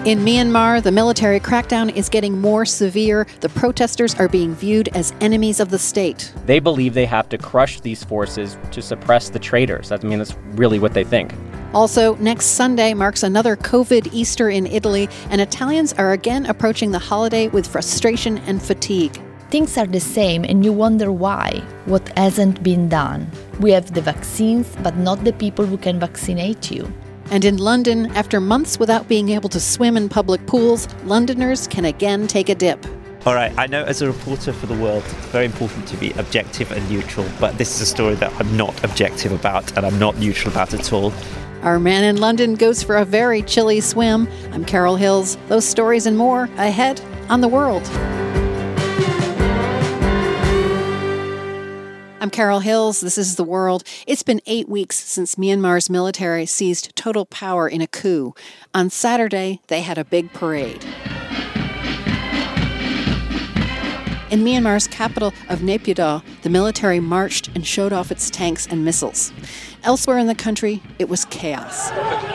In Myanmar, the military crackdown is getting more severe. The protesters are being viewed as enemies of the state. They believe they have to crush these forces to suppress the traitors. That's really what they think. Also, next Sunday marks another COVID Easter in Italy, and Italians are again approaching the holiday with frustration and fatigue. Things are the same, and you wonder why. What hasn't been done? We have the vaccines, but not the people who can vaccinate you. And in London, after months without being able to swim in public pools, Londoners can again take a dip. All right, I know as a reporter for The World, it's very important to be objective and neutral, but this is a story that I'm not objective about and I'm not neutral about at all. Our man in London goes for a very chilly swim. I'm Carol Hills. Those stories and more ahead on The World. I'm Carol Hills. This is The World. It's been 8 weeks since Myanmar's military seized total power in a coup. On Saturday, they had a big parade. In Myanmar's capital of Naypyidaw, the military marched and showed off its tanks and missiles. Elsewhere in the country, it was chaos.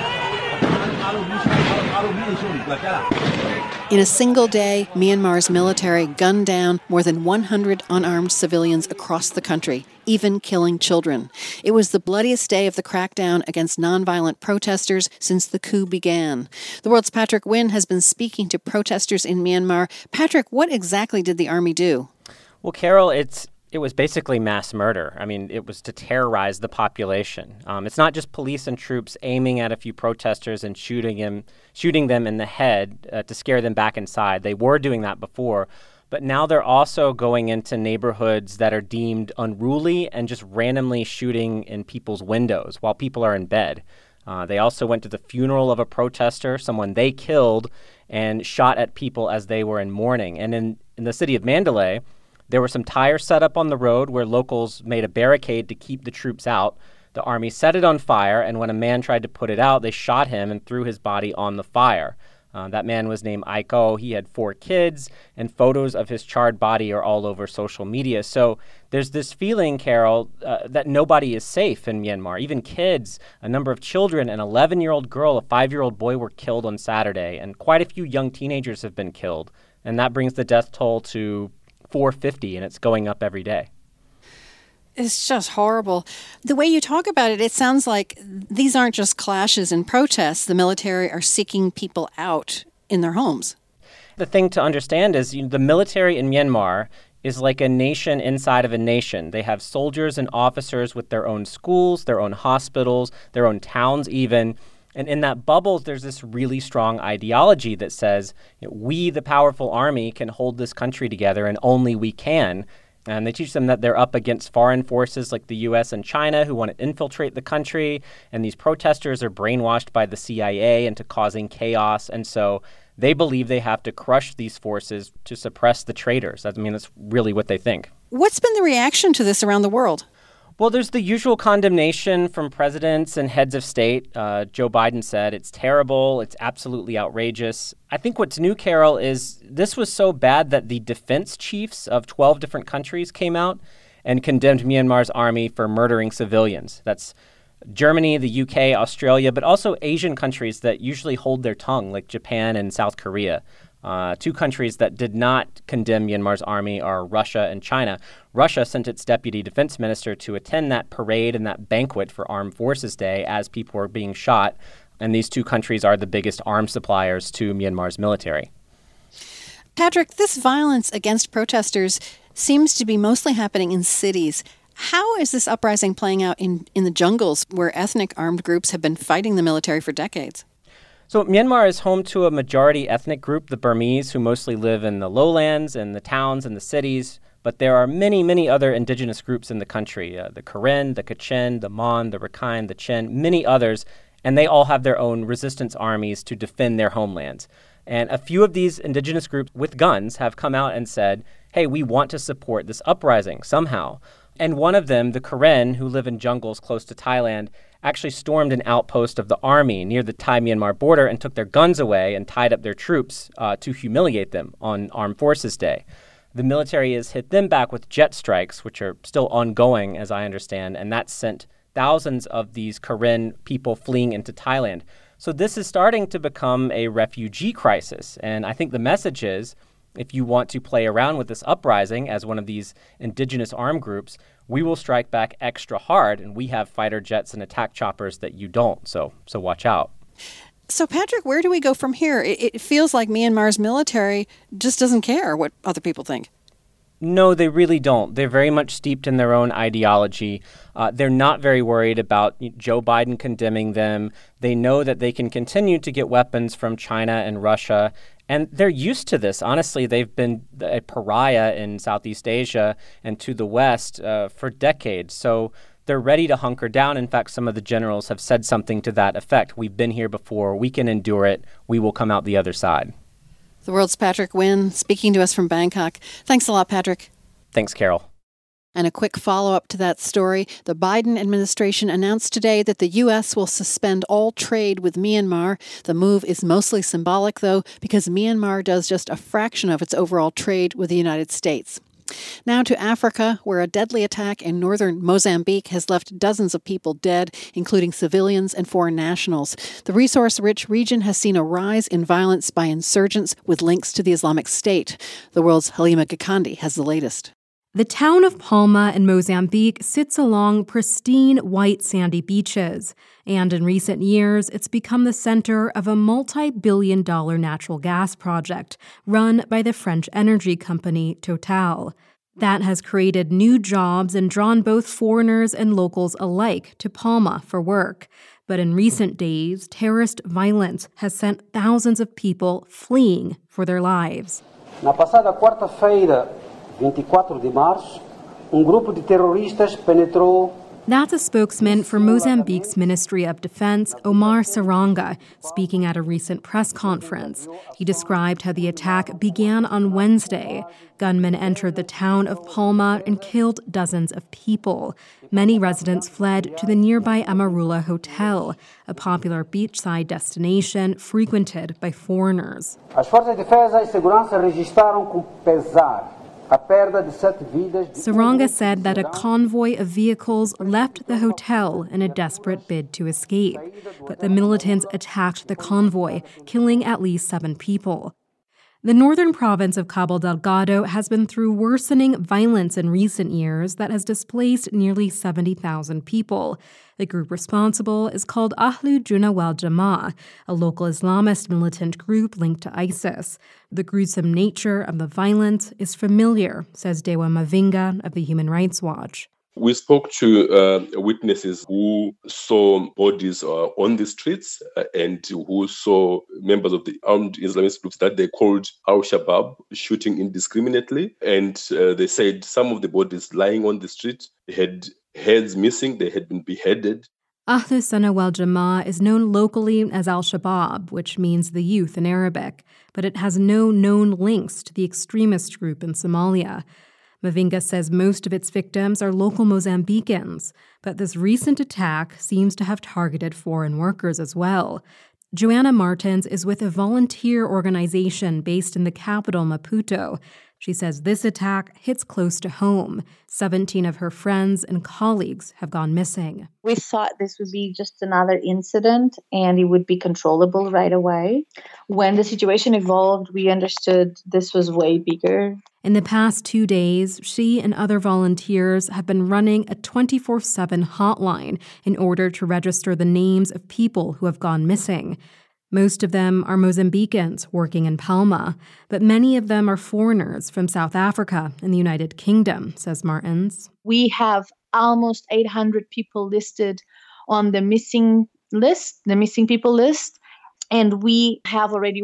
In a single day, Myanmar's military gunned down more than 100 unarmed civilians across the country, even killing children. It was the bloodiest day of the crackdown against nonviolent protesters since the coup began. The World's Patrick Wynn has been speaking to protesters in Myanmar. Patrick, what exactly did the army do? Well, Carol, it was basically mass murder. It was to terrorize the population. It's not just police and troops aiming at a few protesters and shooting them in the head to scare them back inside. They were doing that before, but now they're also going into neighborhoods that are deemed unruly and just randomly shooting in people's windows while people are in bed. They also went to the funeral of a protester, someone they killed, and shot at people as they were in mourning. And in the city of Mandalay, there were some tires set up on the road where locals made a barricade to keep the troops out. The army set it on fire, and when a man tried to put it out, they shot him and threw his body on the fire. That man was named Aiko. He had 4 kids, and photos of his charred body are all over social media. So there's this feeling, Carol, that nobody is safe in Myanmar. Even kids, a number of children, an 11-year-old girl, a 5-year-old boy were killed on Saturday, and quite a few young teenagers have been killed. And that brings the death toll to 450, and it's going up every day. It's just horrible. The way you talk about it, it sounds like these aren't just clashes and protests. The military are seeking people out in their homes. The thing to understand is the military in Myanmar is like a nation inside of a nation. They have soldiers and officers with their own schools, their own hospitals, their own towns even. And in that bubble, there's this really strong ideology that says, we, the powerful army, can hold this country together, and only we can. And they teach them that they're up against foreign forces like the U.S. and China who want to infiltrate the country. And these protesters are brainwashed by the CIA into causing chaos. And so they believe they have to crush these forces to suppress the traitors. That's really what they think. What's been the reaction to this around the world? Well, there's the usual condemnation from presidents and heads of state. Joe Biden said it's terrible. It's absolutely outrageous. I think what's new, Carol, is this was so bad that the defense chiefs of 12 different countries came out and condemned Myanmar's army for murdering civilians. That's Germany, the UK, Australia, but also Asian countries that usually hold their tongue, like Japan and South Korea. 2 countries that did not condemn Myanmar's army are Russia and China. Russia sent its deputy defense minister to attend that parade and that banquet for Armed Forces Day as people were being shot. And these 2 countries are the biggest arms suppliers to Myanmar's military. Patrick, this violence against protesters seems to be mostly happening in cities. How is this uprising playing out in the jungles where ethnic armed groups have been fighting the military for decades? So Myanmar is home to a majority ethnic group, the Burmese, who mostly live in the lowlands and the towns and the cities. But there are many, many other indigenous groups in the country, the Karen, the Kachin, the Mon, the Rakhine, the Chin, many others, and they all have their own resistance armies to defend their homelands. And a few of these indigenous groups with guns have come out and said, hey, we want to support this uprising somehow. And one of them, the Karen, who live in jungles close to Thailand, actually stormed an outpost of the army near the Thai-Myanmar border and took their guns away and tied up their troops to humiliate them on Armed Forces Day. The military has hit them back with jet strikes, which are still ongoing, as I understand, and that sent thousands of these Karen people fleeing into Thailand. So this is starting to become a refugee crisis. And I think the message is, if you want to play around with this uprising as one of these indigenous armed groups, we will strike back extra hard, and we have fighter jets and attack choppers that you don't. So watch out. So, Patrick, where do we go from here? It feels like Myanmar's military just doesn't care what other people think. No, they really don't. They're very much steeped in their own ideology. They're not very worried about Joe Biden condemning them. They know that they can continue to get weapons from China and Russia, and they're used to this. Honestly, they've been a pariah in Southeast Asia and to the West for decades. So they're ready to hunker down. In fact, some of the generals have said something to that effect. We've been here before. We can endure it. We will come out the other side. The World's Patrick Wynn speaking to us from Bangkok. Thanks a lot, Patrick. Thanks, Carol. And a quick follow-up to that story, the Biden administration announced today that the U.S. will suspend all trade with Myanmar. The move is mostly symbolic, though, because Myanmar does just a fraction of its overall trade with the United States. Now to Africa, where a deadly attack in northern Mozambique has left dozens of people dead, including civilians and foreign nationals. The resource-rich region has seen a rise in violence by insurgents with links to the Islamic State. The world's Halima Gikandi has the latest. The town of Palma in Mozambique sits along pristine white sandy beaches, and in recent years, it's become the center of a multi-billion-dollar natural gas project run by the French energy company Total. That has created new jobs and drawn both foreigners and locals alike to Palma for work. But in recent days, terrorist violence has sent thousands of people fleeing for their lives. Na passada quarta-feira, 24 de março, grupo de terroristas penetrou. That's a spokesman for Mozambique's Ministry of Defense, Omar Saranga, speaking at a recent press conference. He described how the attack began on Wednesday. Gunmen entered the town of Palma and killed dozens of people. Many residents fled to the nearby Amarula Hotel, a popular beachside destination frequented by foreigners. As forças de defesa e segurança registraram com pesar. Saranga said that a convoy of vehicles left the hotel in a desperate bid to escape, but the militants attacked the convoy, killing at least 7 people. The northern province of Cabo Delgado has been through worsening violence in recent years that has displaced nearly 70,000 people. The group responsible is called Ahlu Juna wal Jamaa, a local Islamist militant group linked to ISIS. The gruesome nature of the violence is familiar, says Dewa Mavinga of the Human Rights Watch. We spoke to witnesses who saw bodies on the streets and who saw members of the armed Islamist groups that they called Al-Shabaab shooting indiscriminately. And they said some of the bodies lying on the street had heads missing, they had been beheaded. Ahlu Sunnah wal Jamaa is known locally as Al-Shabaab, which means the youth in Arabic, but it has no known links to the extremist group in Somalia. Mavinga says most of its victims are local Mozambicans, but this recent attack seems to have targeted foreign workers as well. Joanna Martins is with a volunteer organization based in the capital, Maputo. She says this attack hits close to home. 17 of her friends and colleagues have gone missing. We thought this would be just another incident and it would be controllable right away. When the situation evolved, we understood this was way bigger. In the past 2 days, she and other volunteers have been running a 24/7 hotline in order to register the names of people who have gone missing. Most of them are Mozambicans working in Palma, but many of them are foreigners from South Africa and the United Kingdom, says Martins. We have almost 800 people listed on the missing list, the missing people list, and we have already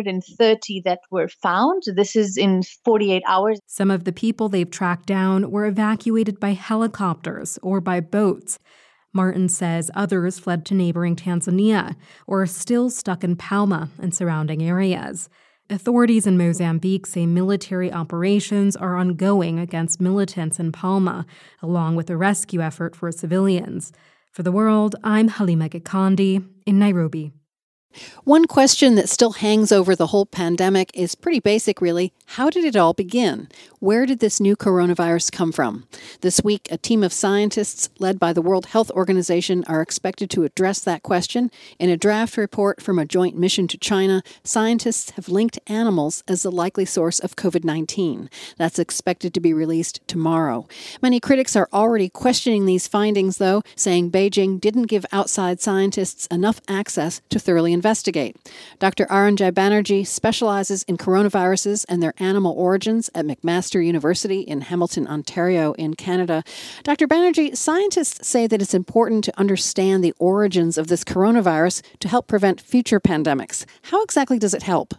130 that were found. This is in 48 hours. Some of the people they've tracked down were evacuated by helicopters or by boats. Martin says others fled to neighboring Tanzania or are still stuck in Palma and surrounding areas. Authorities in Mozambique say military operations are ongoing against militants in Palma, along with a rescue effort for civilians. For The World, I'm Halima Gikandi in Nairobi. One question that still hangs over the whole pandemic is pretty basic, really. How did it all begin? Where did this new coronavirus come from? This week, a team of scientists led by the World Health Organization are expected to address that question. In a draft report from a joint mission to China, scientists have linked animals as the likely source of COVID-19. That's expected to be released tomorrow. Many critics are already questioning these findings, though, saying Beijing didn't give outside scientists enough access to thoroughly investigate. Dr. Aranjay Banerjee specializes in coronaviruses and their animal origins at McMaster University in Hamilton, Ontario, in Canada. Dr. Banerjee, scientists say that it's important to understand the origins of this coronavirus to help prevent future pandemics. How exactly does it help?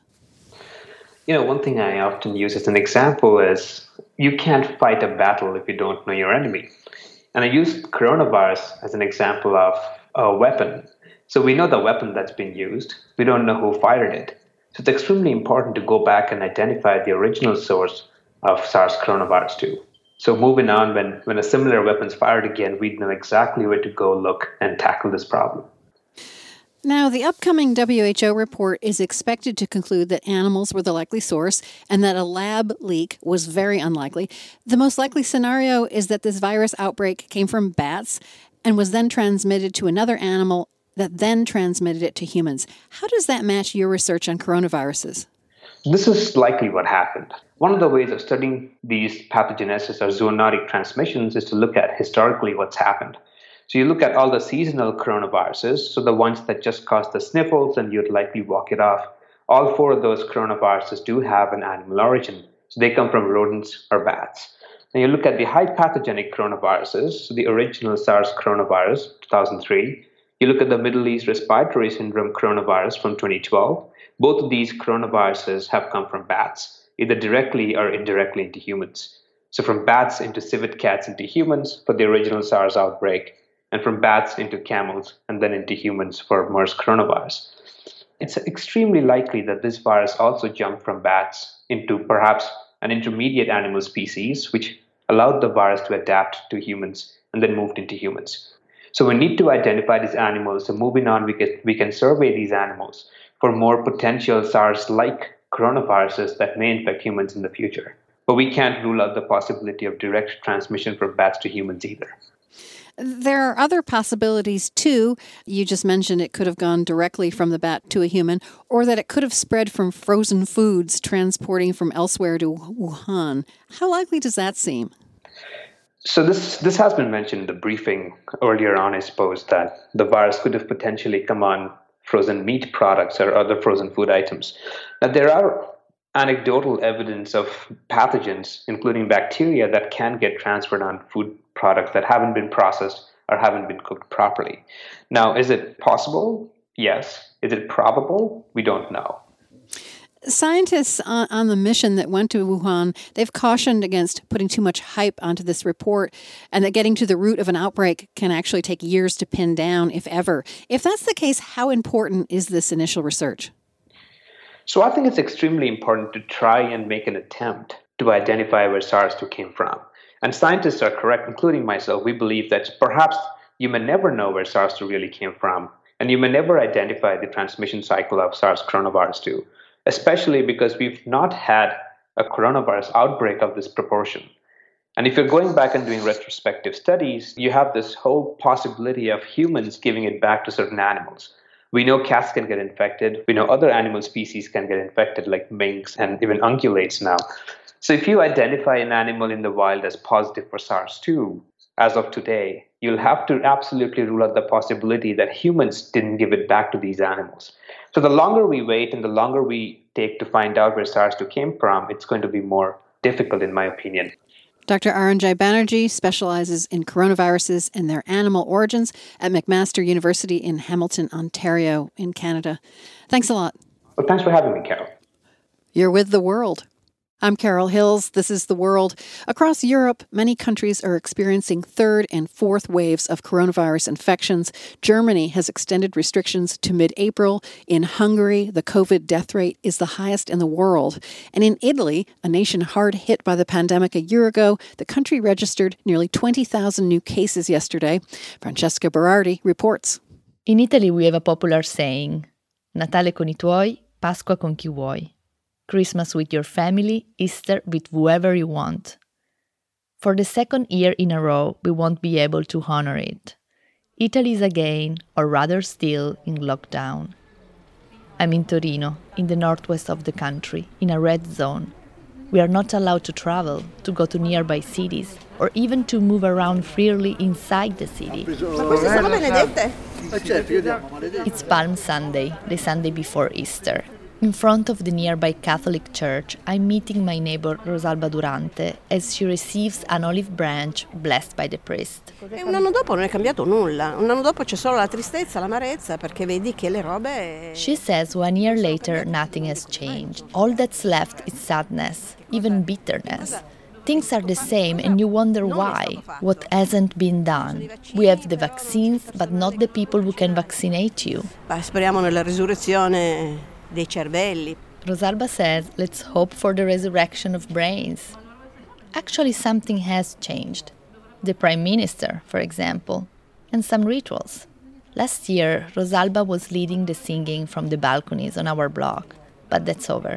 One thing I often use as an example is you can't fight a battle if you don't know your enemy. And I use coronavirus as an example of a weapon. So we know the weapon that's been used. We don't know who fired it. So it's extremely important to go back and identify the original source of SARS coronavirus 2. So moving on, when a similar weapon's fired again, we'd know exactly where to go look and tackle this problem. Now, the upcoming WHO report is expected to conclude that animals were the likely source and that a lab leak was very unlikely. The most likely scenario is that this virus outbreak came from bats and was then transmitted to another animal that then transmitted it to humans. How does that match your research on coronaviruses? This is likely what happened. One of the ways of studying these pathogenesis or zoonotic transmissions is to look at historically what's happened. So you look at all the seasonal coronaviruses, so the ones that just cause the sniffles and you'd likely walk it off. All 4 of those coronaviruses do have an animal origin. So they come from rodents or bats. And you look at the high pathogenic coronaviruses, so the original SARS coronavirus, 2003. You look at the Middle East Respiratory Syndrome coronavirus from 2012. Both of these coronaviruses have come from bats, either directly or indirectly into humans. So from bats into civet cats into humans for the original SARS outbreak, and from bats into camels and then into humans for MERS coronavirus. It's extremely likely that this virus also jumped from bats into perhaps an intermediate animal species, which allowed the virus to adapt to humans and then moved into humans. So we need to identify these animals. So moving on, we can survey these animals for more potential SARS-like coronaviruses that may infect humans in the future. But we can't rule out the possibility of direct transmission from bats to humans either. There are other possibilities, too. You just mentioned it could have gone directly from the bat to a human, or that it could have spread from frozen foods transporting from elsewhere to Wuhan. How likely does that seem? So this has been mentioned in the briefing earlier on, I suppose, that the virus could have potentially come on frozen meat products or other frozen food items. Now, there are anecdotal evidence of pathogens, including bacteria, that can get transferred on food products that haven't been processed or haven't been cooked properly. Now, is it possible? Yes. Is it probable? We don't know. Scientists on the mission that went to Wuhan, they've cautioned against putting too much hype onto this report and that getting to the root of an outbreak can actually take years to pin down, if ever. If that's the case, how important is this initial research? So I think it's extremely important to try and make an attempt to identify where SARS-2 came from. And scientists are correct, including myself. We believe that perhaps you may never know where SARS-2 really came from, and you may never identify the transmission cycle of SARS coronavirus 2, especially because we've not had a coronavirus outbreak of this proportion. And if you're going back and doing retrospective studies, you have this whole possibility of humans giving it back to certain animals. We know cats can get infected. We know other animal species can get infected, like minks and even ungulates now. So if you identify an animal in the wild as positive for SARS-2, as of today, you'll have to absolutely rule out the possibility that humans didn't give it back to these animals. So the longer we wait and the longer we take to find out where SARS-2 came from, it's going to be more difficult, in my opinion. Dr. Aranjay Banerjee specializes in coronaviruses and their animal origins at McMaster University in Hamilton, Ontario, in Canada. Thanks a lot. Well, thanks for having me, Carol. You're with The World. I'm Carol Hills. This is The World. Across Europe, many countries are experiencing third and fourth waves of coronavirus infections. Germany has extended restrictions to mid-April. In Hungary, the COVID death rate is the highest in the world. And in Italy, a nation hard hit by the pandemic a year ago, the country registered nearly 20,000 new cases yesterday. Francesca Berardi reports. In Italy, we have a popular saying, Natale con i tuoi, Pasqua con chi vuoi. Christmas with your family, Easter with whoever you want. For the second year in a row, we won't be able to honor it. Italy is again, or rather still, in lockdown. I'm in Torino, in the northwest of the country, in a red zone. We are not allowed to travel, to go to nearby cities, or even to move around freely inside the city. It's Palm Sunday, the Sunday before Easter. In front of the nearby Catholic church, I'm meeting my neighbor Rosalba Durante as she receives an olive branch blessed by the priest. Un anno dopo non è cambiato nulla. Un anno dopo c'è solo la tristezza, l'amarezza, perché vedi che le robe... She says 1 year later nothing has changed. All that's left is sadness, even bitterness. Things are the same and you wonder why, what hasn't been done. We have the vaccines, but not the people who can vaccinate you. Speriamo nella risurrezione dei cervelli. Rosalba says, let's hope for the resurrection of brains. Actually, something has changed. The Prime Minister, for example, and some rituals. Last year, Rosalba was leading the singing from the balconies on our block, but that's over.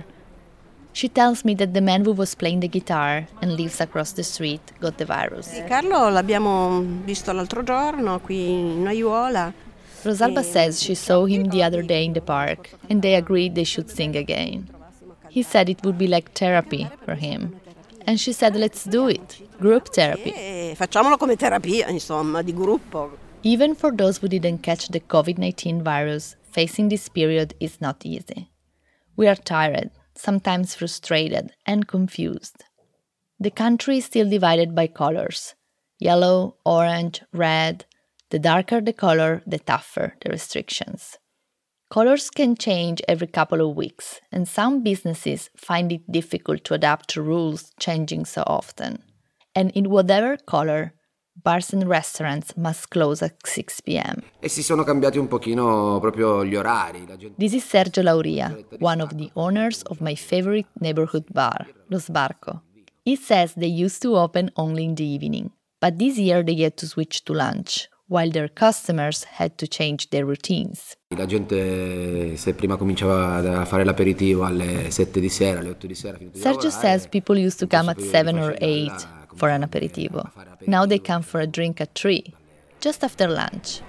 She tells me that the man who was playing the guitar and lives across the street got the virus. Carlo l'abbiamo visto l'altro giorno qui in Aiuola. Rosalba says she saw him the other day in the park and they agreed they should sing again. He said it would be like therapy for him. And she said, let's do it. Group therapy. Facciamolo come terapia, insomma, di gruppo. Even for those who didn't catch the COVID-19 virus, facing this period is not easy. We are tired, sometimes frustrated and confused. The country is still divided by colors. Yellow, orange, red. The darker the color, the tougher the restrictions. Colors can change every couple of weeks, and some businesses find it difficult to adapt to rules changing so often. And in whatever color, bars and restaurants must close at 6 p.m. E si sono cambiati un pochino proprio gli orari. This is Sergio Lauria, one of the owners of my favorite neighborhood bar, Lo Sbarco. He says they used to open only in the evening, but this year they had to switch to lunch, while their customers had to change their routines. La gente, se prima cominciava a fare l'aperitivo alle 7 di sera, alle 8 di sera, Sergio says people used to come at 7 or 8 for an aperitivo. Now they come for a drink at 3, just after lunch.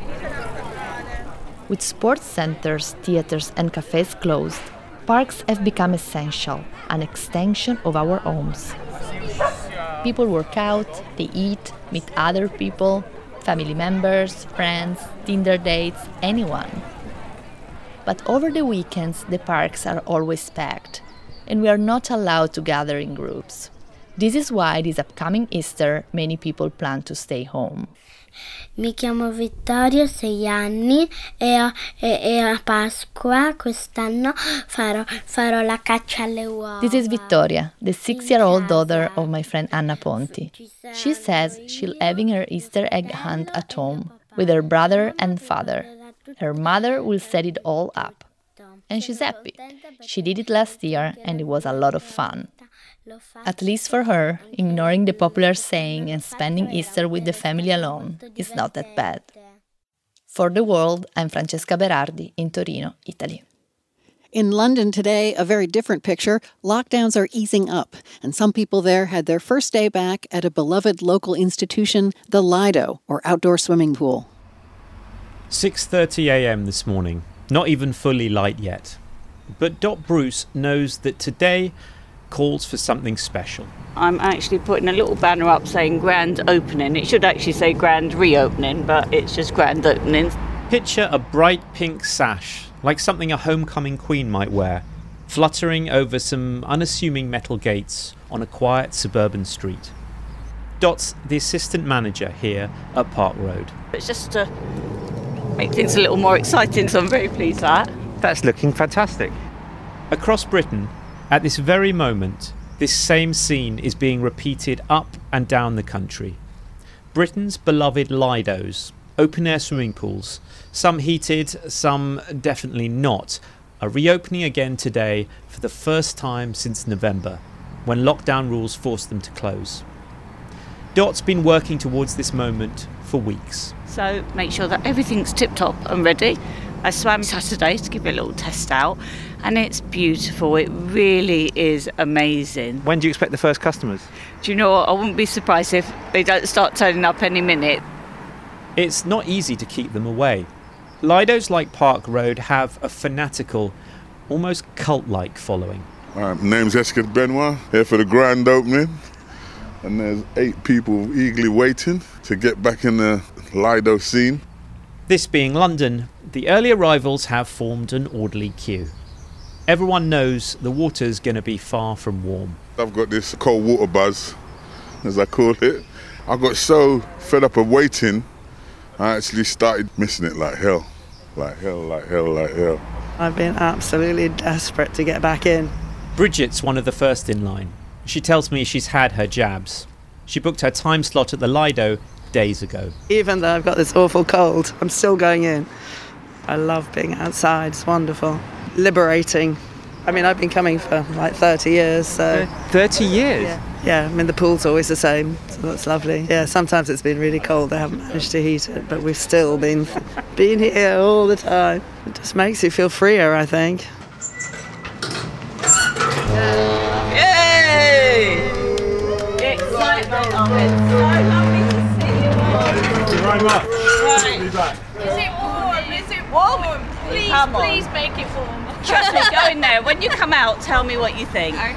With sports centers, theaters and cafes closed, parks have become essential, an extension of our homes. People work out, they eat, meet other people, family members, friends, Tinder dates, anyone. But over the weekends, the parks are always packed, and we are not allowed to gather in groups. This is why this upcoming Easter, many people plan to stay home. Mi chiamo Vittorio, 6 anni, e a Pasqua quest'anno farò la caccia alle uova. This is Vittoria, the 6-year-old daughter of my friend Anna Ponti. She says she'll having her Easter egg hunt at home with her brother and father. Her mother will set it all up. And she's happy. She did it last year and it was a lot of fun. At least for her, ignoring the popular saying and spending Easter with the family alone is not that bad. For The World, I'm Francesca Berardi in Torino, Italy. In London today, a very different picture. Lockdowns are easing up, and some people there had their first day back at a beloved local institution, the Lido, or outdoor swimming pool. 6:30 a.m. this morning, not even fully light yet. But Dot Bruce knows that today calls for something special. I'm actually putting a little banner up saying grand opening. It should actually say grand reopening, but it's just grand opening. Picture a bright pink sash, like something a homecoming queen might wear, fluttering over some unassuming metal gates on a quiet suburban street. Dot's the assistant manager here at Park Road. It's just to make things a little more exciting, so I'm very pleased with that. That's looking fantastic. Across Britain, at this very moment, this same scene is being repeated up and down the country. Britain's beloved Lidos, open-air swimming pools, some heated, some definitely not, are reopening again today for the first time since November, when lockdown rules forced them to close. Dot's been working towards this moment for weeks. So make sure that everything's tip-top and ready. I swam Saturday to give it a little test out, and it's beautiful. It really is amazing. When do you expect the first customers? Do you know what? I wouldn't be surprised if they don't start turning up any minute. It's not easy to keep them away. Lidos like Park Road have a fanatical, almost cult-like following. My name's Eskid Benoit, here for the grand opening. And there's 8 people eagerly waiting to get back in the Lido scene. This being London, the early arrivals have formed an orderly queue. Everyone knows the water's going to be far from warm. I've got this cold water buzz, as I call it. I got so fed up of waiting, I actually started missing it like hell. Like hell, like hell, like hell. I've been absolutely desperate to get back in. Bridget's one of the first in line. She tells me she's had her jabs. She booked her time slot at the Lido days ago. Even though I've got this awful cold, I'm still going in. I love being outside, it's wonderful. Liberating. I mean, I've been coming for like 30 years, so... 30 years? Yeah, I mean, the pool's always the same, so that's lovely. Yeah, sometimes it's been really cold, they haven't managed to heat it, but we've still been here all the time. It just makes you feel freer, I think. Yay! Excitement of it. So lovely to see you all. Thank you very much. Right. Be back. Is it warm? Is it warm? Please make it warm. Trust me, go in there. When you come out, tell me what you think. Okay.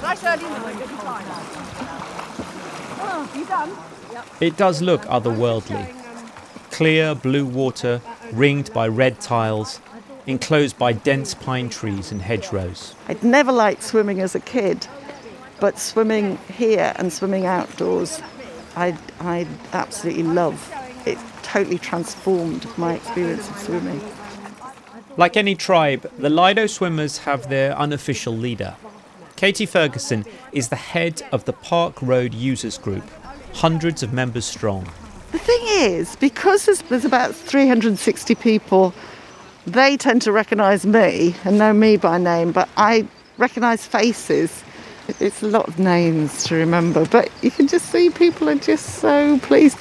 Oh, you done? Yep. It does look otherworldly. Clear blue water, ringed by red tiles, enclosed by dense pine trees and hedgerows. I'd never liked swimming as a kid, but swimming here and swimming outdoors, I absolutely love. It totally transformed my experience of swimming. Like any tribe, the Lido swimmers have their unofficial leader. Katie Ferguson is the head of the Park Road Users Group, hundreds of members strong. The thing is, because there's about 360 people, they tend to recognise me and know me by name, but I recognise faces. It's a lot of names to remember, but you can just see people are just so pleased.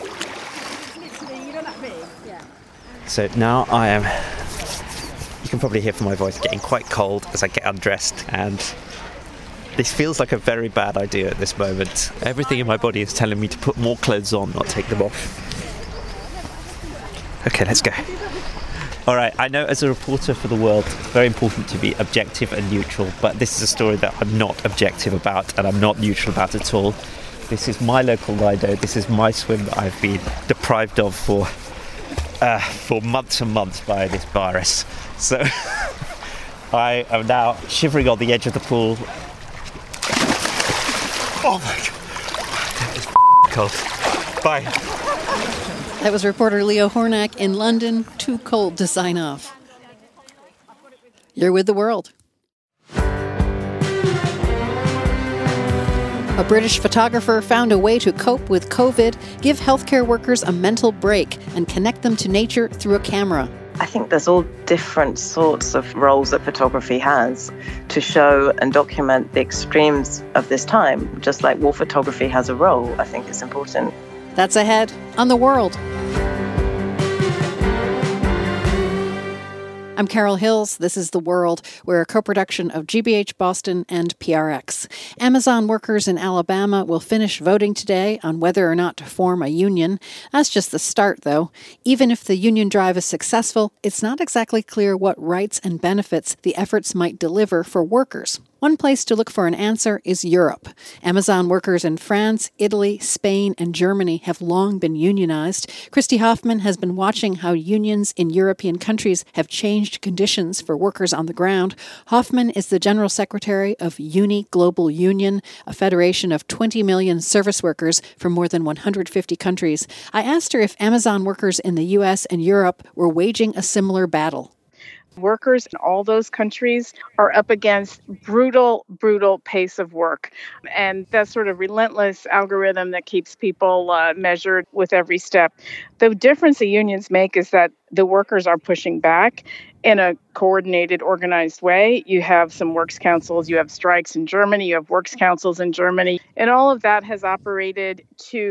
So now I am, you can probably hear from my voice, getting quite cold as I get undressed, and this feels like a very bad idea at this moment. Everything in my body is telling me to put more clothes on, not take them off. Okay, let's go. All right, I know as a reporter for The World, it's very important to be objective and neutral, but this is a story that I'm not objective about and I'm not neutral about at all. This is my local Lido. This is my swim that I've been deprived of for months and months by this virus. So I am now shivering on the edge of the pool. Oh my God, that is cold. Bye. That was reporter Leo Hornak in London, too cold to sign off. You're with The World. A British photographer found a way to cope with COVID, give healthcare workers a mental break, and connect them to nature through a camera. I think there's all different sorts of roles that photography has to show and document the extremes of this time. Just like war photography has a role, I think it's important. That's ahead on The World. I'm Carol Hills. This is The World. We're a co-production of GBH Boston and PRX. Amazon workers in Alabama will finish voting today on whether or not to form a union. That's just the start, though. Even if the union drive is successful, it's not exactly clear what rights and benefits the efforts might deliver for workers. One place to look for an answer is Europe. Amazon workers in France, Italy, Spain, and Germany have long been unionized. Christy Hoffman has been watching how unions in European countries have changed conditions for workers on the ground. Hoffman is the general secretary of Uni Global Union, a federation of 20 million service workers from more than 150 countries. I asked her if Amazon workers in the U.S. and Europe were waging a similar battle. Workers in all those countries are up against brutal pace of work. And that sort of relentless algorithm that keeps people measured with every step. The difference the unions make is that the workers are pushing back in a coordinated, organized way. You have some works councils, you have strikes in Germany, you have works councils in Germany. And all of that has operated to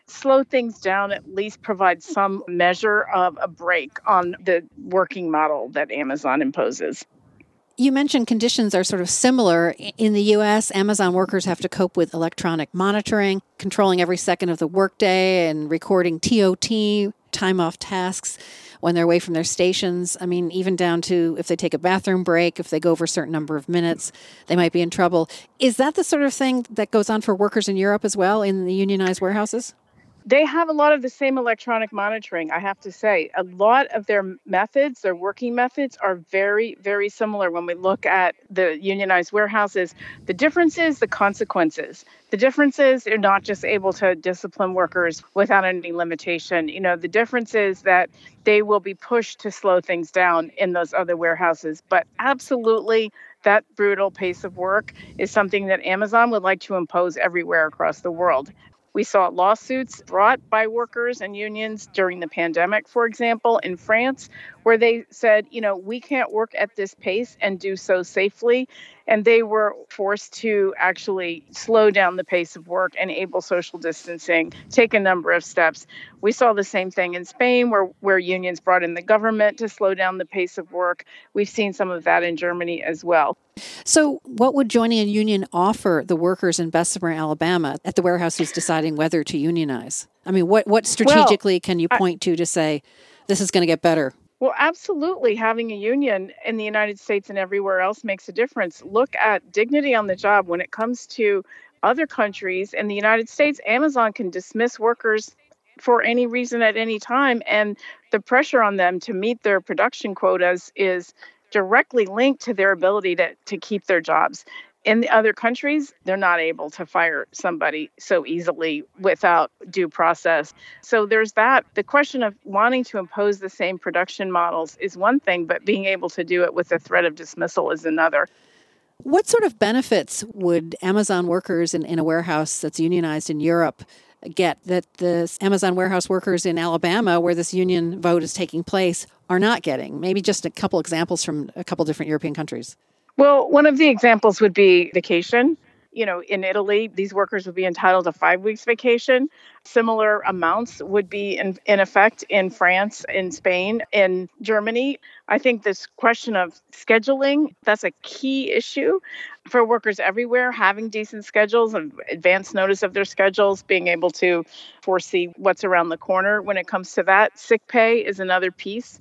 slow things down, at least provide some measure of a break on the working model that Amazon imposes. You mentioned conditions are sort of similar. In the U.S., Amazon workers have to cope with electronic monitoring, controlling every second of the workday and recording TOT, time off tasks, when they're away from their stations. I mean, even down to if they take a bathroom break, if they go over a certain number of minutes, they might be in trouble. Is that the sort of thing that goes on for workers in Europe as well, in the unionized warehouses? They have a lot of the same electronic monitoring, I have to say. A lot of their methods, their working methods, are very, very similar when we look at the unionized warehouses. The difference is the consequences. The difference is they're not just able to discipline workers without any limitation. The difference is that they will be pushed to slow things down in those other warehouses. But absolutely, that brutal pace of work is something that Amazon would like to impose everywhere across the world. We saw lawsuits brought by workers and unions during the pandemic, for example, in France, where they said, we can't work at this pace and do so safely. And they were forced to actually slow down the pace of work, enable social distancing, take a number of steps. We saw the same thing in Spain, where unions brought in the government to slow down the pace of work. We've seen some of that in Germany as well. So what would joining a union offer the workers in Bessemer, Alabama, at the warehouse who's deciding whether to unionize? I mean, what strategically can you point to say this is going to get better? Well, absolutely. Having a union in the United States and everywhere else makes a difference. Look at dignity on the job. When it comes to other countries, in the United States, Amazon can dismiss workers for any reason at any time. And the pressure on them to meet their production quotas is directly linked to their ability to keep their jobs. In the other countries, they're not able to fire somebody so easily without due process. So there's that. The question of wanting to impose the same production models is one thing, but being able to do it with the threat of dismissal is another. What sort of benefits would Amazon workers in a warehouse that's unionized in Europe get that the Amazon warehouse workers in Alabama, where this union vote is taking place, are not getting? Maybe just a couple examples from a couple different European countries. Well, one of the examples would be vacation. In Italy, these workers would be entitled to 5 weeks vacation. Similar amounts would be in effect in France, in Spain, in Germany. I think this question of scheduling, that's a key issue for workers everywhere, having decent schedules and advance notice of their schedules, being able to foresee what's around the corner when it comes to that. Sick pay is another piece.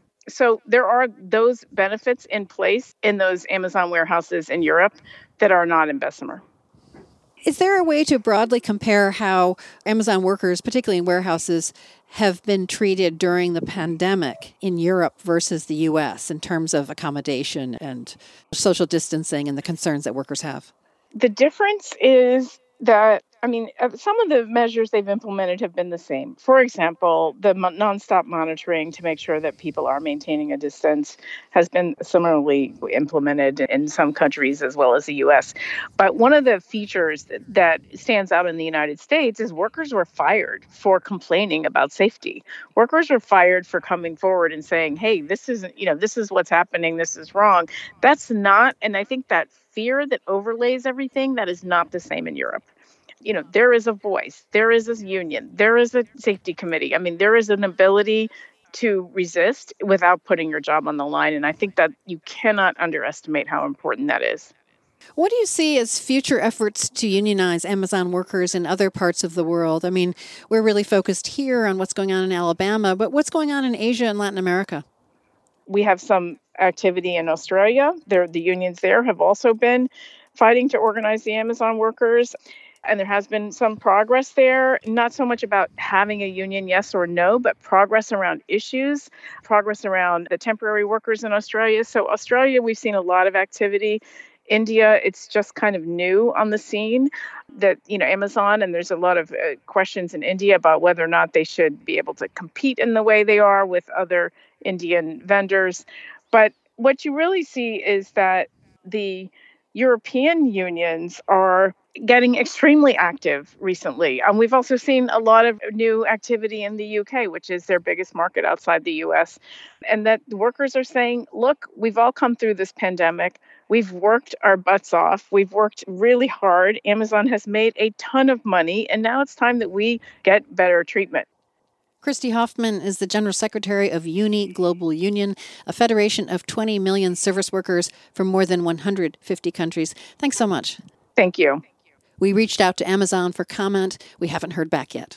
So there are those benefits in place in those Amazon warehouses in Europe that are not in Bessemer. Is there a way to broadly compare how Amazon workers, particularly in warehouses, have been treated during the pandemic in Europe versus the U.S. in terms of accommodation and social distancing and the concerns that workers have? The difference is that, some of the measures they've implemented have been the same. For example, the nonstop monitoring to make sure that people are maintaining a distance has been similarly implemented in some countries as well as the U.S. But one of the features that stands out in the United States is workers were fired for complaining about safety. Workers were fired for coming forward and saying, hey, this isn't, this is what's happening, this is wrong. That's not, and I think that fear that overlays everything, that is not the same in Europe. There is a voice, there is a union, there is a safety committee. There is an ability to resist without putting your job on the line. And I think that you cannot underestimate how important that is. What do you see as future efforts to unionize Amazon workers in other parts of the world? We're really focused here on what's going on in Alabama, but what's going on in Asia and Latin America? We have some activity in Australia. The unions there have also been fighting to organize the Amazon workers. And there has been some progress there, not so much about having a union, yes or no, but progress around issues, progress around the temporary workers in Australia. So Australia, we've seen a lot of activity. India, it's just kind of new on the scene that, Amazon, and there's a lot of questions in India about whether or not they should be able to compete in the way they are with other Indian vendors. But what you really see is that the European unions are getting extremely active recently. We've also seen a lot of new activity in the UK, which is their biggest market outside the US. And that workers are saying, look, we've all come through this pandemic. We've worked our butts off. We've worked really hard. Amazon has made a ton of money. And now it's time that we get better treatment. Christy Hoffman is the General Secretary of UNI Global Union, a federation of 20 million service workers from more than 150 countries. Thanks so much. Thank you. We reached out to Amazon for comment. We haven't heard back yet.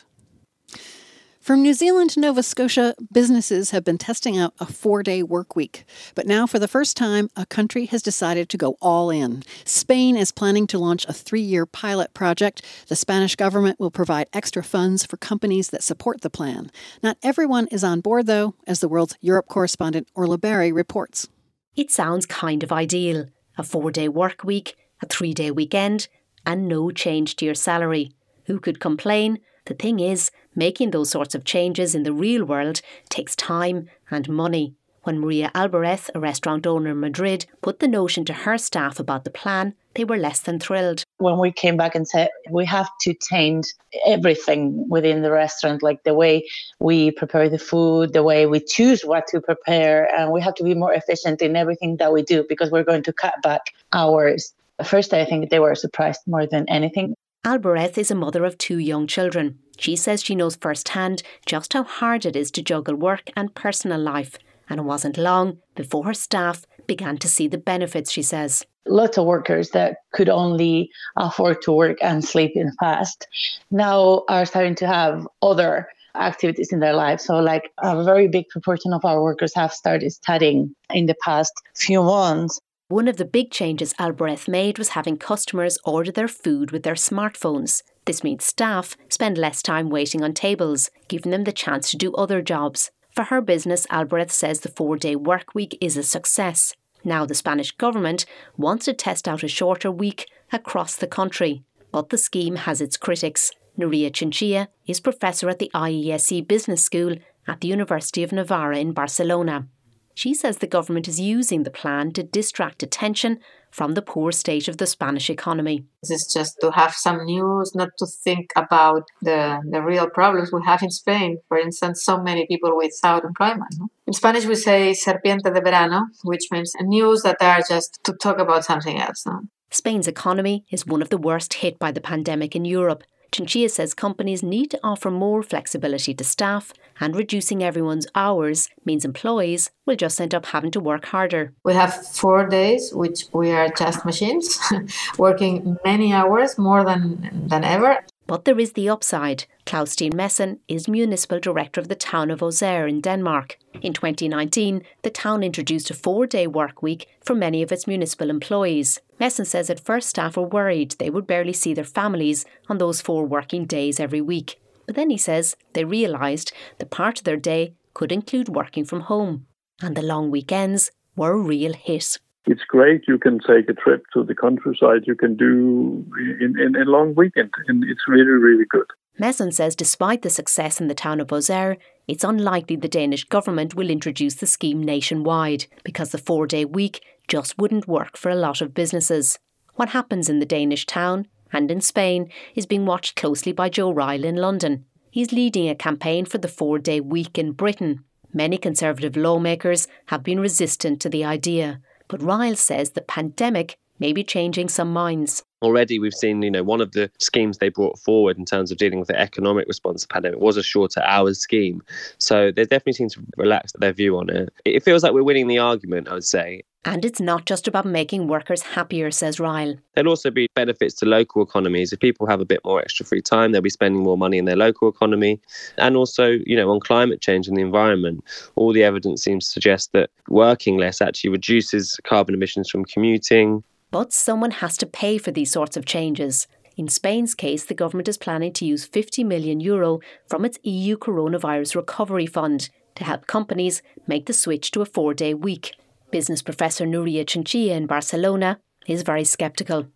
From New Zealand to Nova Scotia, businesses have been testing out a 4-day work week. But now, for the first time, a country has decided to go all in. Spain is planning to launch a 3-year pilot project. The Spanish government will provide extra funds for companies that support the plan. Not everyone is on board, though, as the World's Europe correspondent Orla Berry reports. It sounds kind of ideal. A 4-day work week, a 3-day weekend, and no change to your salary. Who could complain? The thing is, making those sorts of changes in the real world takes time and money. When Maria Alvarez, a restaurant owner in Madrid, put the notion to her staff about the plan, they were less than thrilled. When we came back and said we have to change everything within the restaurant, like the way we prepare the food, the way we choose what to prepare, and we have to be more efficient in everything that we do because we're going to cut back hours. First, I think they were surprised more than anything. Alvarez is a mother of 2 young children. She says she knows firsthand just how hard it is to juggle work and personal life. And it wasn't long before her staff began to see the benefits, she says. Lots of workers that could only afford to work and sleep in fast now are starting to have other activities in their lives. So like a very big proportion of our workers have started studying in the past few months. One of the big changes Alvarez made was having customers order their food with their smartphones. This means staff spend less time waiting on tables, giving them the chance to do other jobs. For her business, Alvarez says the 4-day work week is a success. Now the Spanish government wants to test out a shorter week across the country. But the scheme has its critics. Nuria Chinchilla is professor at the IESE Business School at the University of Navarra in Barcelona. She says the government is using the plan to distract attention from the poor state of the Spanish economy. This is just to have some news, not to think about the real problems we have in Spain. For instance, so many people without employment. No? In Spanish, we say serpiente de verano, which means news that are just to talk about something else. No? Spain's economy is one of the worst hit by the pandemic in Europe. Chinchilla says companies need to offer more flexibility to staff, and reducing everyone's hours means employees will just end up having to work harder. We have 4 days, which we are just machines, working many hours, more than ever. But there is the upside. Klaus Steen Messen is municipal director of the town of Auxerre in Denmark. In 2019, the town introduced a 4-day work week for many of its municipal employees. Messen says at first staff were worried they would barely see their families on those 4 working days every week. But then he says they realised that part of their day could include working from home. And the long weekends were a real hit. It's great. You can take a trip to the countryside. You can do in a long weekend. And it's really, really good. Messen says despite the success in the town of Auxerre, it's unlikely the Danish government will introduce the scheme nationwide because the 4-day week just wouldn't work for a lot of businesses. What happens in the Danish town and in Spain is being watched closely by Joe Ryle in London. He's leading a campaign for the 4-day week in Britain. Many Conservative lawmakers have been resistant to the idea, but Ryle says the pandemic may be changing some minds. Already we've seen, one of the schemes they brought forward in terms of dealing with the economic response to the pandemic was a shorter hours scheme. So they definitely seem to relax their view on it. It feels like we're winning the argument, I would say. And it's not just about making workers happier, says Ryle. There'll also be benefits to local economies. If people have a bit more extra free time, they'll be spending more money in their local economy. And also, on climate change and the environment, all the evidence seems to suggest that working less actually reduces carbon emissions from commuting. But someone has to pay for these sorts of changes. In Spain's case, the government is planning to use €50 million from its EU Coronavirus Recovery Fund to help companies make the switch to a 4-day week. Business professor Nuria Chinchilla in Barcelona is very sceptical.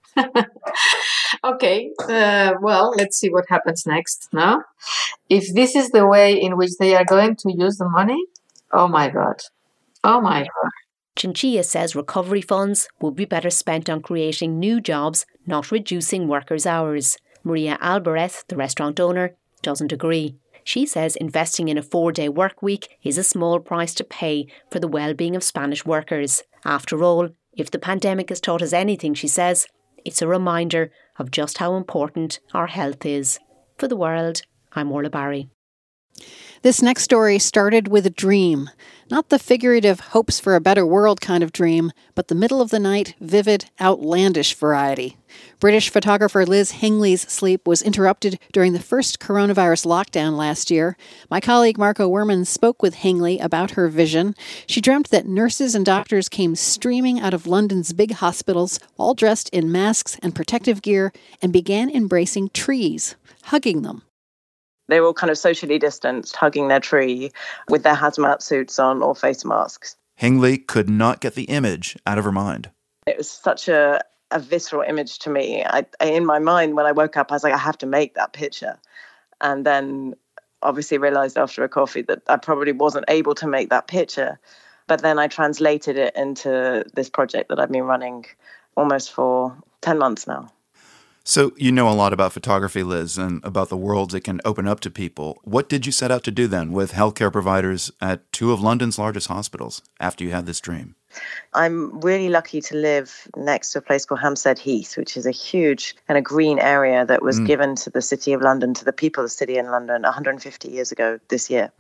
Okay, well, let's see what happens next, no? If this is the way in which they are going to use the money, oh my God. Chinchilla says recovery funds would be better spent on creating new jobs, not reducing workers' hours. Maria Alvarez, the restaurant owner, doesn't agree. She says investing in a 4-day work week is a small price to pay for the well-being of Spanish workers. After all, if the pandemic has taught us anything, she says, it's a reminder of just how important our health is. For The World, I'm Orla Barry. This next story started with a dream. Not the figurative hopes for a better world kind of dream, but the middle of the night, vivid, outlandish variety. British photographer Liz Hingley's sleep was interrupted during the first coronavirus lockdown last year. My colleague Marco Werman spoke with Hingley about her vision. She dreamt that nurses and doctors came streaming out of London's big hospitals, all dressed in masks and protective gear, and began embracing trees, hugging them. They were all kind of socially distanced, hugging their tree with their hazmat suits on or face masks. Hingley could not get the image out of her mind. It was such a visceral image to me. In my mind, when I woke up, I was like, I have to make that picture. And then obviously realized after a coffee that I probably wasn't able to make that picture. But then I translated it into this project that I've been running almost for 10 months now. So you know a lot about photography, Liz, and about the worlds it can open up to people. What did you set out to do then with healthcare providers at 2 of London's largest hospitals after you had this dream? I'm really lucky to live next to a place called Hampstead Heath, which is a huge and a green area that was given to the City of London, to the people of the City of London 150 years ago this year.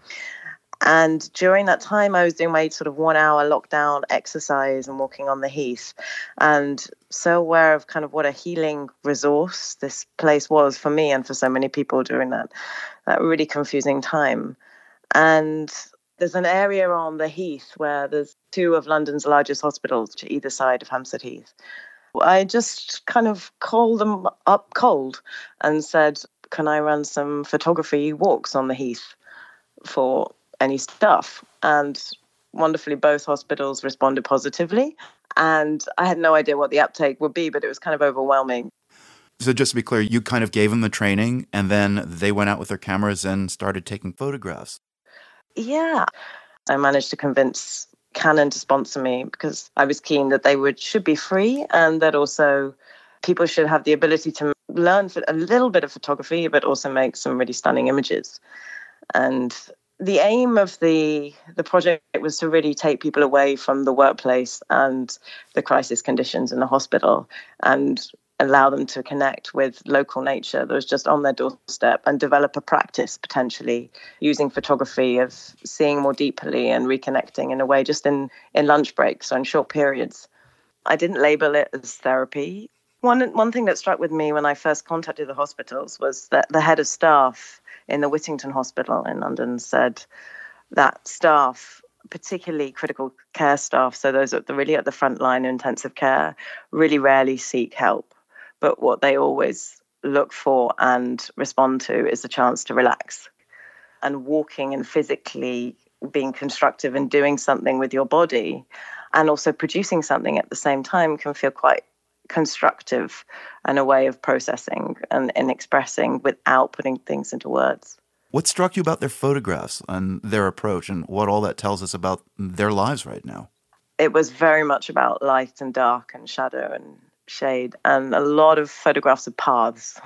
And during that time, I was doing my sort of 1-hour lockdown exercise and walking on the heath, and so aware of kind of what a healing resource this place was for me and for so many people during that really confusing time. And there's an area on the heath where there's 2 of London's largest hospitals to either side of Hampstead Heath. I just kind of called them up cold and said, can I run some photography walks on the heath for any stuff? And wonderfully, both hospitals responded positively. And I had no idea what the uptake would be, but it was kind of overwhelming. So just to be clear, you kind of gave them the training and then they went out with their cameras and started taking photographs. Yeah. I managed to convince Canon to sponsor me because I was keen that they should be free and that also people should have the ability to learn a little bit of photography, but also make some really stunning images. And the aim of the project was to really take people away from the workplace and the crisis conditions in the hospital and allow them to connect with local nature that was just on their doorstep and develop a practice potentially using photography of seeing more deeply and reconnecting in a way just in lunch breaks or in short periods. I didn't label it as therapy. One thing that struck with me when I first contacted the hospitals was that the head of staff in the Whittington Hospital in London said that staff, particularly critical care staff, so those at the front line of intensive care, really rarely seek help. But what they always look for and respond to is a chance to relax. And walking and physically being constructive and doing something with your body and also producing something at the same time can feel quite constructive and a way of processing and expressing without putting things into words. What struck you about their photographs and their approach and what all that tells us about their lives right now? It was very much about light and dark and shadow and shade and a lot of photographs of paths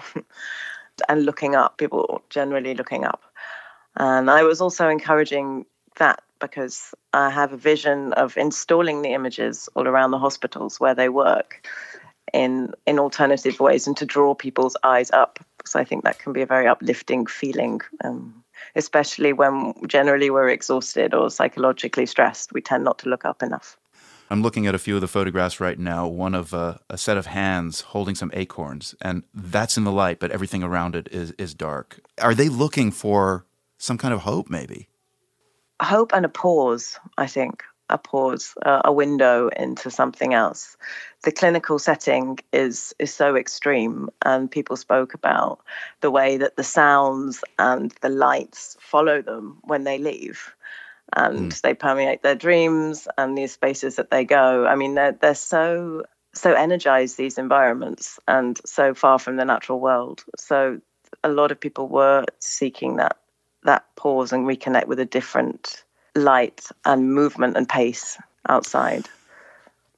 and looking up, people generally looking up. And I was also encouraging that because I have a vision of installing the images all around the hospitals where they work in alternative ways and to draw people's eyes up, because I think that can be a very uplifting feeling, especially when generally we're exhausted or psychologically stressed. We tend not to look up enough. I'm looking at a few of the photographs right now, one of a set of hands holding some acorns, and that's in the light, but everything around it is dark. Are they looking for some kind of hope, maybe? Hope and a pause, I think. A pause, a window into something else. The clinical setting is so extreme, and people spoke about the way that the sounds and the lights follow them when they leave, and they permeate their dreams and these spaces that they go. I mean, they're so energized, these environments, and so far from the natural world. So a lot of people were seeking that pause and reconnect with a different light and movement and pace outside.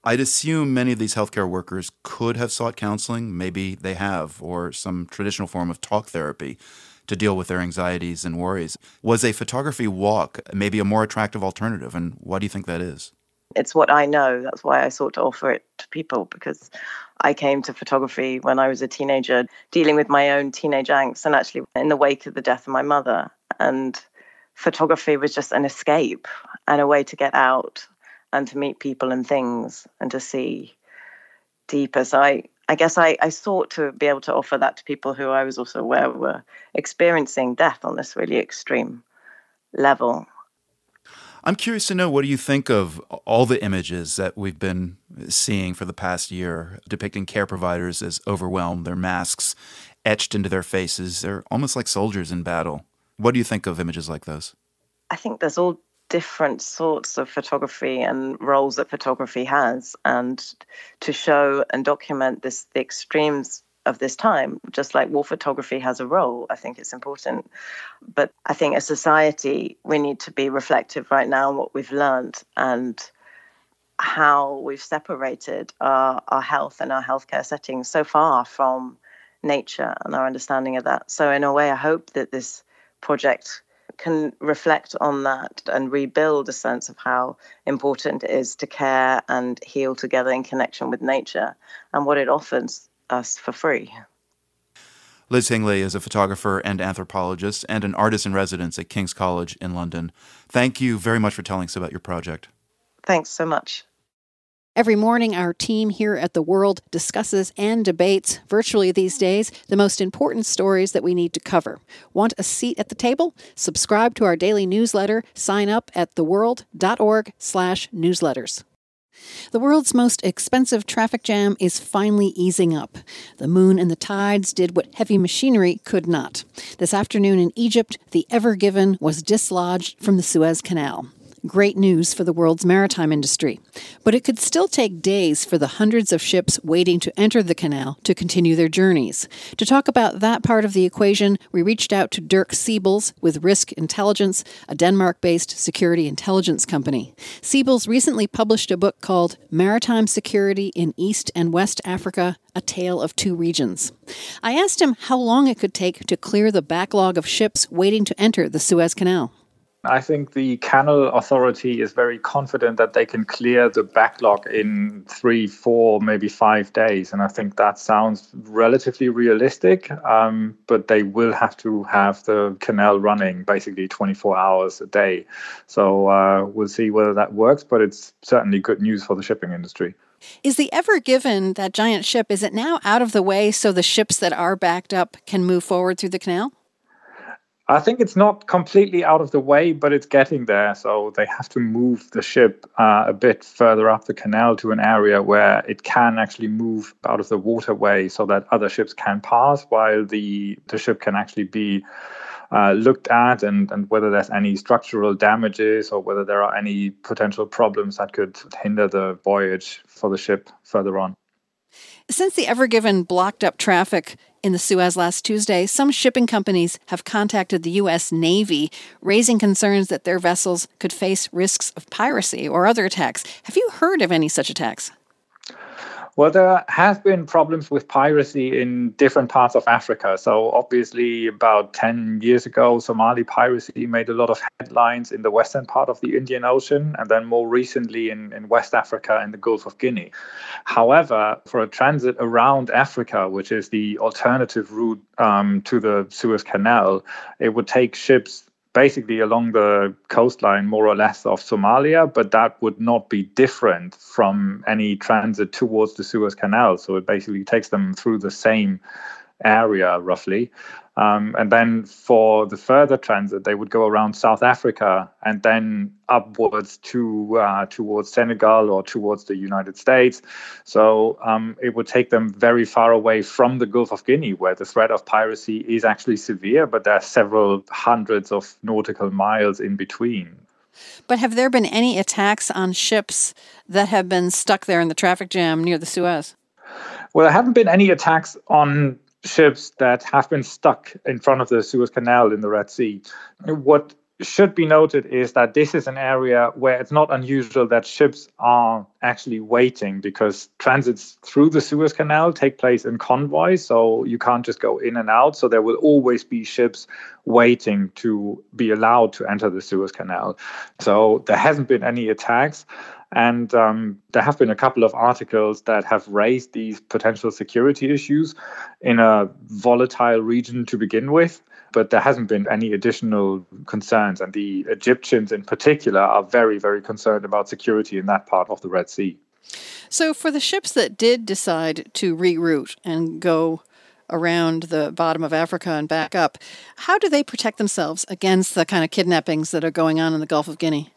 I'd assume many of these healthcare workers could have sought counseling. Maybe they have, or some traditional form of talk therapy to deal with their anxieties and worries. Was a photography walk maybe a more attractive alternative? And why do you think that is? It's what I know. That's why I sought to offer it to people, because I came to photography when I was a teenager, dealing with my own teenage angst, and actually in the wake of the death of my mother. And photography was just an escape and a way to get out and to meet people and things and to see deeper. So I guess I sought to be able to offer that to people who I was also aware were experiencing death on this really extreme level. I'm curious to know, what do you think of all the images that we've been seeing for the past year depicting care providers as overwhelmed, their masks etched into their faces? They're almost like soldiers in battle. What do you think of images like those? I think there's all different sorts of photography and roles that photography has. And to show and document the extremes of this time, just like war photography has a role, I think it's important. But I think as society, we need to be reflective right now on what we've learned and how we've separated our health and our healthcare settings so far from nature and our understanding of that. So in a way, I hope that this project can reflect on that and rebuild a sense of how important it is to care and heal together in connection with nature and what it offers us for free. Liz Hingley is a photographer and anthropologist and an artist in residence at King's College in London. Thank you very much for telling us about your project. Thanks so much. Every morning, our team here at The World discusses and debates, virtually these days, the most important stories that we need to cover. Want a seat at the table? Subscribe to our daily newsletter. Sign up at theworld.org/newsletters. The world's most expensive traffic jam is finally easing up. The moon and the tides did what heavy machinery could not. This afternoon in Egypt, the Ever Given was dislodged from the Suez Canal. Great news for the world's maritime industry. But it could still take days for the hundreds of ships waiting to enter the canal to continue their journeys. To talk about that part of the equation, we reached out to Dirk Siebels with Risk Intelligence, a Denmark-based security intelligence company. Siebels recently published a book called Maritime Security in East and West Africa, A Tale of Two Regions. I asked him how long it could take to clear the backlog of ships waiting to enter the Suez Canal. I think the Canal Authority is very confident that they can clear the backlog in 3, 4, maybe 5 days. And I think that sounds relatively realistic, but they will have to have the canal running basically 24 hours a day. So we'll see whether that works, but it's certainly good news for the shipping industry. Is the Ever Given, that giant ship, is it now out of the way so the ships that are backed up can move forward through the canal? I think it's not completely out of the way, but it's getting there. So they have to move the ship a bit further up the canal to an area where it can actually move out of the waterway so that other ships can pass while the ship can actually be looked at and whether there's any structural damages or whether there are any potential problems that could hinder the voyage for the ship further on. Since the Ever Given blocked up traffic in the Suez last Tuesday, some shipping companies have contacted the U.S. Navy, raising concerns that their vessels could face risks of piracy or other attacks. Have you heard of any such attacks? Well, there have been problems with piracy in different parts of Africa. So obviously, about 10 years ago, Somali piracy made a lot of headlines in the western part of the Indian Ocean, and then more recently in West Africa and the Gulf of Guinea. However, for a transit around Africa, which is the alternative route to the Suez Canal, it would take ships basically along the coastline, more or less, of Somalia, but that would not be different from any transit towards the Suez Canal. So it basically takes them through the same area, roughly. And then for the further transit, they would go around South Africa and then upwards towards Senegal or towards the United States. So it would take them very far away from the Gulf of Guinea, where the threat of piracy is actually severe, but there are several hundreds of nautical miles in between. But have there been any attacks on ships that have been stuck there in the traffic jam near the Suez? Well, there haven't been any attacks on ships that have been stuck in front of the Suez Canal in the Red Sea. What should be noted is that this is an area where it's not unusual that ships are actually waiting, because transits through the Suez Canal take place in convoys, so you can't just go in and out. So there will always be ships waiting to be allowed to enter the Suez Canal. So there hasn't been any attacks. And there have been a couple of articles that have raised these potential security issues in a volatile region to begin with. But there hasn't been any additional concerns. And the Egyptians in particular are very, very concerned about security in that part of the Red Sea. So for the ships that did decide to reroute and go around the bottom of Africa and back up, how do they protect themselves against the kind of kidnappings that are going on in the Gulf of Guinea?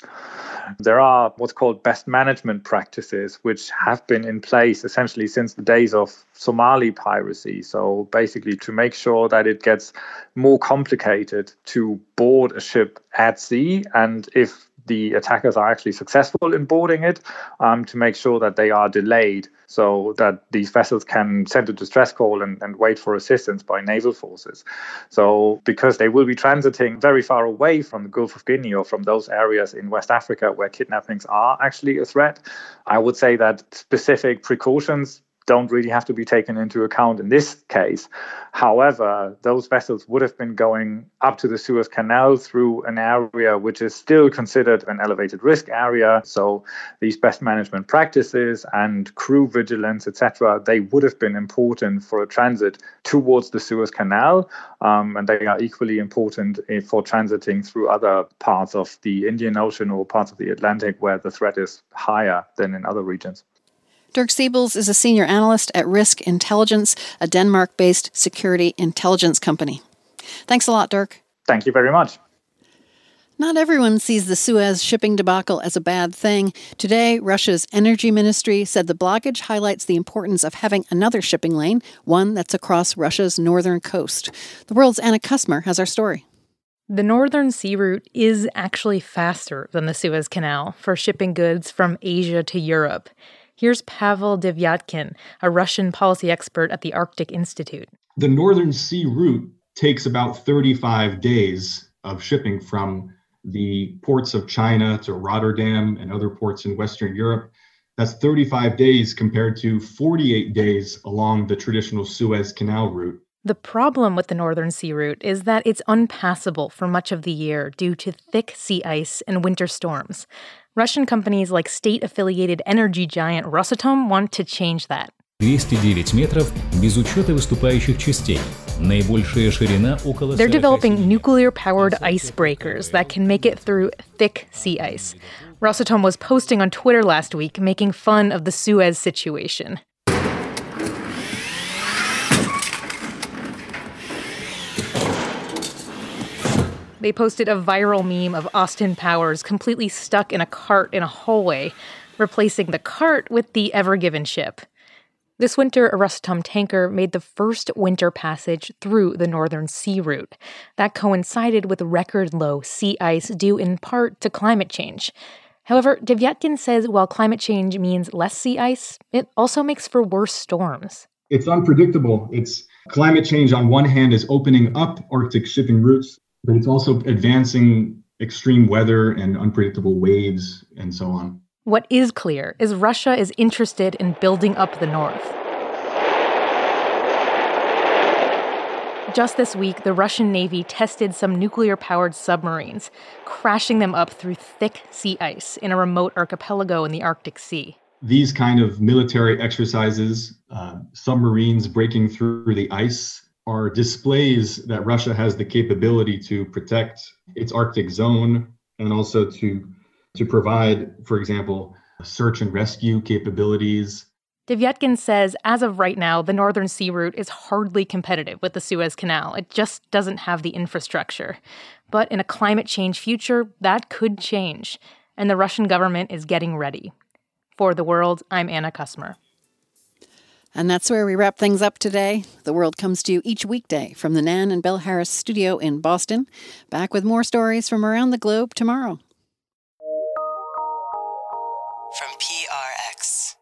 There are what's called best management practices, which have been in place essentially since the days of Somali piracy. So basically to make sure that it gets more complicated to board a ship at sea, and if the attackers are actually successful in boarding it, to make sure that they are delayed so that these vessels can send a distress call and wait for assistance by naval forces. So because they will be transiting very far away from the Gulf of Guinea or from those areas in West Africa where kidnappings are actually a threat, I would say that specific precautions don't really have to be taken into account in this case. However, those vessels would have been going up to the Suez Canal through an area which is still considered an elevated risk area. So these best management practices and crew vigilance, etc., they would have been important for a transit towards the Suez Canal. And they are equally important for transiting through other parts of the Indian Ocean or parts of the Atlantic where the threat is higher than in other regions. Dirk Siebels is a senior analyst at Risk Intelligence, a Denmark-based security intelligence company. Thanks a lot, Dirk. Thank you very much. Not everyone sees the Suez shipping debacle as a bad thing. Today, Russia's energy ministry said the blockage highlights the importance of having another shipping lane, one that's across Russia's northern coast. The World's Anna Kusmer has our story. The Northern Sea Route is actually faster than the Suez Canal for shipping goods from Asia to Europe. Here's Pavel Devyatkin, a Russian policy expert at the Arctic Institute. The Northern Sea Route takes about 35 days of shipping from the ports of China to Rotterdam and other ports in Western Europe. That's 35 days compared to 48 days along the traditional Suez Canal route. The problem with the Northern Sea Route is that it's unpassable for much of the year due to thick sea ice and winter storms. Russian companies like state-affiliated energy giant Rosatom want to change that. 209 метров без учета выступающих частей. Наибольшая ширина около... They're developing nuclear-powered icebreakers that can make it through thick sea ice. Rosatom was posting on Twitter last week, making fun of the Suez situation. They posted a viral meme of Austin Powers completely stuck in a cart in a hallway, replacing the cart with the Ever Given ship. This winter, a Rosatom tanker made the first winter passage through the Northern Sea Route. That coincided with record-low sea ice due in part to climate change. However, Devyatkin says while climate change means less sea ice, it also makes for worse storms. It's unpredictable. It's climate change on one hand is opening up Arctic shipping routes, but it's also advancing extreme weather and unpredictable waves and so on. What is clear is Russia is interested in building up the north. Just this week, the Russian Navy tested some nuclear-powered submarines, crashing them up through thick sea ice in a remote archipelago in the Arctic Sea. These kind of military exercises, submarines breaking through the ice, are displays that Russia has the capability to protect its Arctic zone and also to provide, for example, search and rescue capabilities. Devyatkin says, as of right now, the Northern Sea Route is hardly competitive with the Suez Canal. It just doesn't have the infrastructure. But in a climate change future, that could change. And the Russian government is getting ready. For The World, I'm Anna Kusmer. And that's where we wrap things up today. The World comes to you each weekday from the Nan and Bill Harris studio in Boston. Back with more stories from around the globe tomorrow. From PRX.